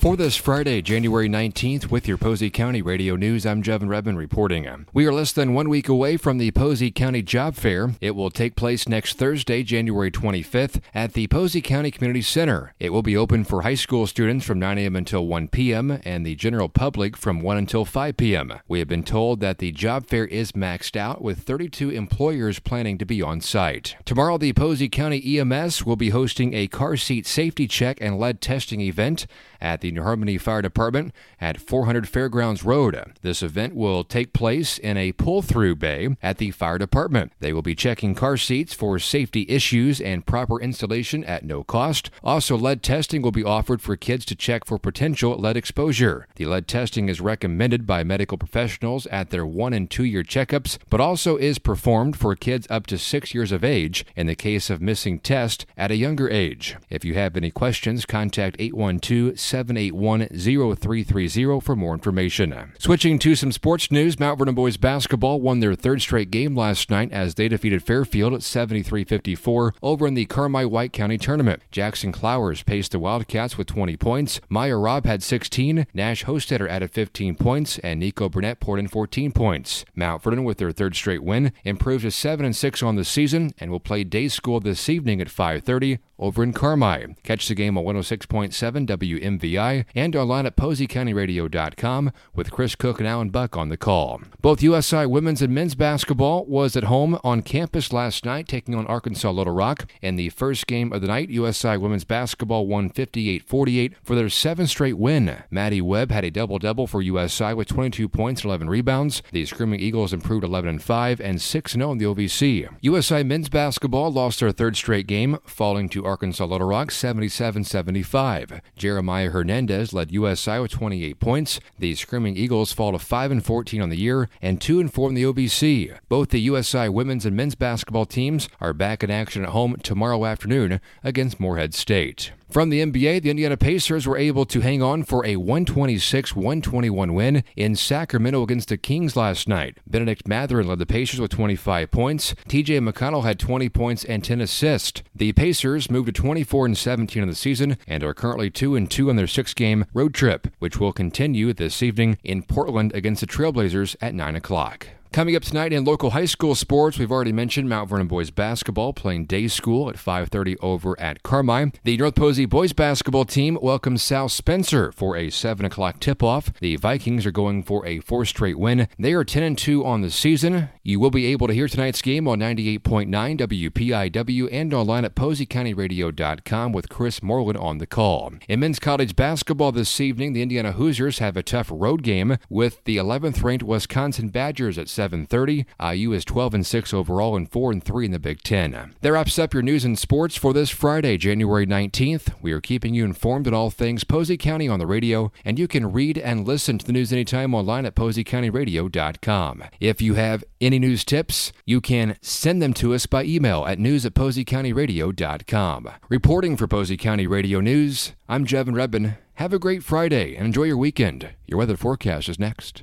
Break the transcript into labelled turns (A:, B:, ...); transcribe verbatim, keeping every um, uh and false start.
A: For this Friday, January nineteenth, with your Posey County Radio News, I'm Jevin Redmond reporting. We are less than one week away from the Posey County Job Fair. It will take place next Thursday, January twenty-fifth, at the Posey County Community Center. It will be open for high school students from nine a.m. until one p.m. and the general public from one until five p.m. We have been told that the job fair is maxed out, with thirty-two employers planning to be on site. Tomorrow, the Posey County E M S will be hosting a car seat safety check and lead testing event at the New Harmony Fire Department at four hundred Fairgrounds Road. This event will take place in a pull-through bay at the fire department. They will be checking car seats for safety issues and proper installation at no cost. Also, lead testing will be offered for kids to check for potential lead exposure. The lead testing is recommended by medical professionals at their one and two year checkups, but also is performed for kids up to six years of age in the case of missing tests at a younger age. If you have any questions, contact eight one two, seven eight one, zero three three zero for more information. Switching to some sports news, Mount Vernon boys basketball won their third straight game last night as they defeated Fairfield at seventy-three fifty-four over in the Carmi-White County tournament. Jackson Clowers paced the Wildcats with twenty points. Maya Robb had sixteen, Nash Hostetter added fifteen points, and Nico Burnett poured in fourteen points. Mount Vernon, with their third straight win, improved to seven and six on the season and will play day school this evening at five thirty over in Carmi. Catch the game on one oh six point seven W M V I and online at posey county radio dot com with Chris Cook and Alan Buck on the call. Both U S I women's and men's basketball was at home on campus last night, taking on Arkansas Little Rock. In the first game of the night, U S I women's basketball won fifty-eight forty-eight for their seventh straight win. Maddie Webb had a double-double for U S I with twenty-two points and eleven rebounds. The Screaming Eagles improved eleven and five and six and oh in the O V C. U S I men's basketball lost their third straight game, falling to Arkansas Little Rock seventy-seven seventy-five. Jeremiah Hernandez led U S I with twenty-eight points. The Screaming Eagles fall to five and fourteen on the year and two and four in the O V C. Both the U S I women's and men's basketball teams are back in action at home tomorrow afternoon against Morehead State. From the N B A, the Indiana Pacers were able to hang on for a one twenty-six one twenty-one win in Sacramento against the Kings last night. Benedict Mathurin led the Pacers with twenty-five points. T J McConnell had twenty points and ten assists. The Pacers moved to twenty-four and seventeen in the season and are currently two and two on their six-game road trip, which will continue this evening in Portland against the Trailblazers at nine o'clock. Coming up tonight in local high school sports, we've already mentioned Mount Vernon boys basketball playing day school at five thirty over at Carmi. The North Posey boys basketball team welcomes South Spencer for a seven o'clock tip-off. The Vikings are going for a fourth straight win. They are ten and two on the season. You will be able to hear tonight's game on ninety-eight point nine W P I W and online at posey county radio dot com with Chris Moreland on the call. In men's college basketball this evening, the Indiana Hoosiers have a tough road game with the eleventh-ranked Wisconsin Badgers at seven thirty. I U is twelve and six overall and four and three in the Big Ten. That wraps up your news and sports for this Friday, January nineteenth. We are keeping you informed on all things Posey County on the radio, and you can read and listen to the news anytime online at posey county radio dot com. If you have any news tips, you can send them to us by email at news at posey county radio dot com. Reporting for Posey County Radio News, I'm Jevin Redmond. Have a great Friday and enjoy your weekend. Your weather forecast is next.